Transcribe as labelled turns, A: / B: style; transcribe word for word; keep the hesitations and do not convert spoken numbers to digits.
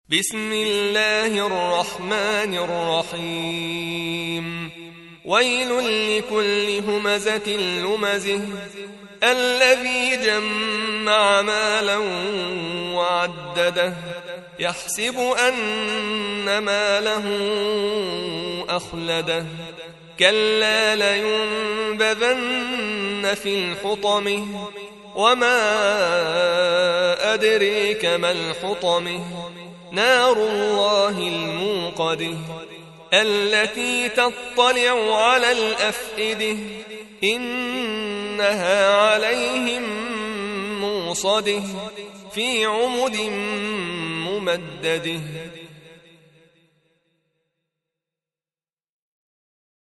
A: بسم الله الرحمن الرحيم ويل لكل همزة لمزه الذي جمع مالا وعدده يحسب أن ماله أخلده كلا لينبذن في الحطمة وما أدريك ما الحطمة نار الله الموقدة التي تطلع على الأفئدة إنها عليهم موصدة في عمد ممدده